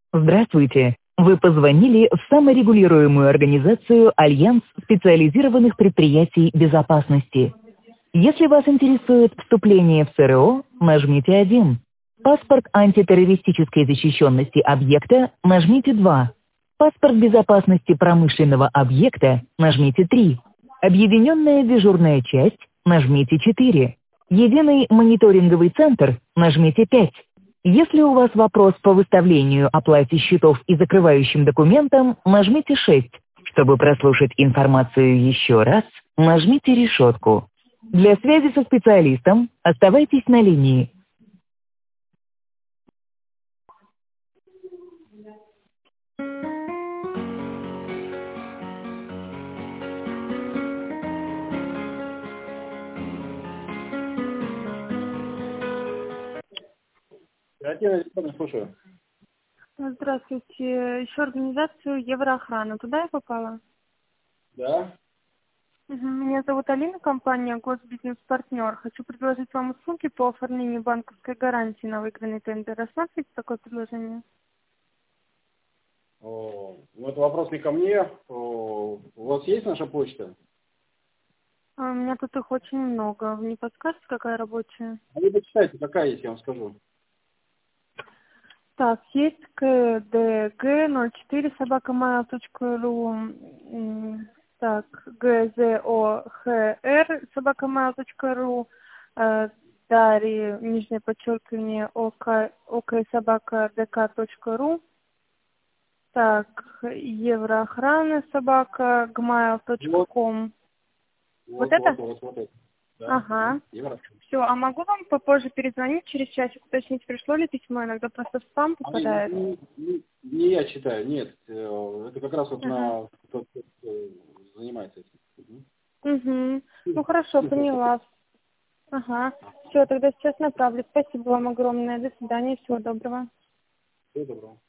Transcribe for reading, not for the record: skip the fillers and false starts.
Здравствуйте! Вы позвонили в саморегулируемую организацию «Альянс специализированных предприятий безопасности». Если вас интересует вступление в СРО, нажмите 1. Паспорт антитеррористической защищенности объекта, нажмите 2. Паспорт безопасности промышленного объекта, нажмите 3. Объединенная дежурная часть, нажмите 4. Единый мониторинговый центр, нажмите 5. Если у вас вопрос по выставлению, оплате счетов и закрывающим документам, нажмите 6. Чтобы прослушать информацию еще раз, нажмите решетку. Для связи со специалистом оставайтесь на линии. Оперативно, слушаю. Здравствуйте. Еще организацию Евроохрана. Туда я попала? Да? Меня зовут Алина, компания Госбизнес-партнер. Хочу предложить вам услуги по оформлению банковской гарантии на выигранный тендер. Рассматриваете такое предложение? Ну, это вопрос не ко мне. У вас есть наша почта? У меня тут их очень много. Вы не подскажете, какая рабочая? Вы почитайте, какая есть, я вам скажу. Так, есть kdg04@mail.ru, так, gzohr@mail.ru, Дарья, нижнее подчеркивание, ok@dk.ru, так, евроохрана @gmail.com. Вот это? Вот это. Да. Ага. Все, а могу вам попозже перезвонить через часик, уточнить, пришло ли письмо, иногда просто в спам попадает. Не я читаю, нет. Это как раз вот на тот, кто занимается этим. Угу. Ну хорошо, поняла. Ага. Все, тогда сейчас направлю. Спасибо вам огромное. До свидания, всего доброго. Всего доброго.